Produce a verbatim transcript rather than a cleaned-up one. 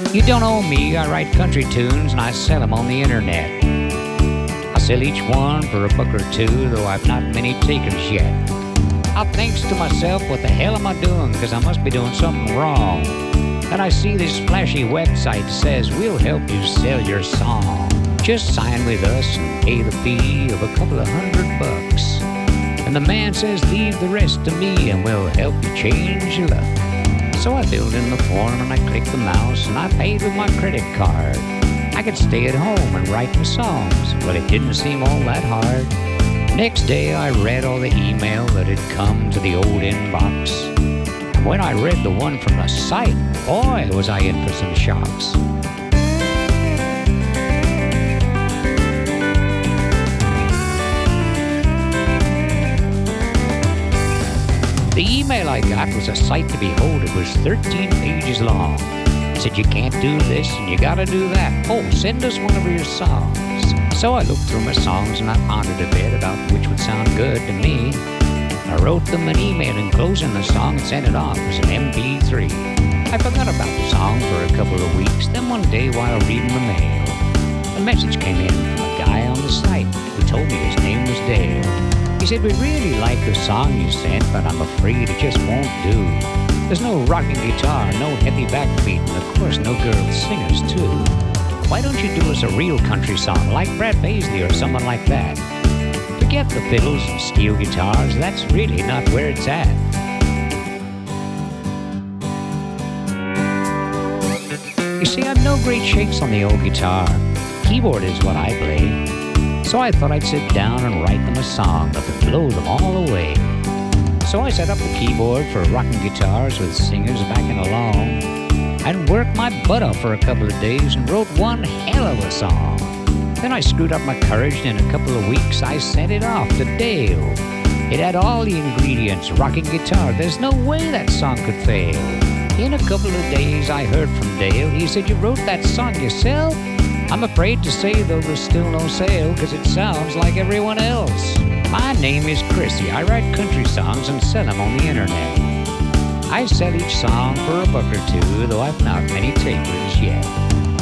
You don't know me, I write country tunes and I sell them on the internet. I sell each one for a buck or two, though I've not many takers yet. I thinks to myself, what the hell am I doing? Cause I must be doing something wrong. Then I see this flashy website says, we'll help you sell your song. Just sign with us and pay the fee of a couple of hundred bucks. And the man says, leave the rest to me and we'll help you change your luck. So I filled in the form and I clicked the mouse and I paid with my credit card. I could stay at home and write my songs. Well, it didn't seem all that hard. Next day I read all the email that had come to the old inbox. And when I read the one from the site, boy, was I in for some shocks. The email I got was a sight to behold. It was thirteen pages long. It said, you can't do this and you gotta do that. Oh, send us one of your songs. So I looked through my songs and I pondered a bit about which would sound good to me. I wrote them an email enclosing the song and sent it off as an M P three. I forgot about the song for a couple of weeks. Then one day while reading the mail, a message came in from a guy on the site who told me his name was Dale. He said, we really like the song you sent, but I'm afraid it just won't do. There's no rocking guitar, no heavy backbeat, and of course no girl singers too. Why don't you do us a real country song like Brad Paisley or someone like that? Forget the fiddles and steel guitars, that's really not where it's at. You see, I'm no great shakes on the old guitar. Keyboard is what I play. So I thought I'd sit down and write them a song that would blow them all away. So I set up the keyboard for rocking guitars with singers backing along, and worked my butt off for a couple of days and wrote one hell of a song. Then I screwed up my courage and in a couple of weeks I sent it off to Dale. It had all the ingredients, rocking guitar, there's no way that song could fail. In a couple of days I heard from Dale. He said, you wrote that song yourself? I'm afraid to say though there's still no sale, cause it sounds like everyone else. My name is Chrissy. I write country songs and sell them on the internet. I sell each song for a buck or two, though I've not many takers yet.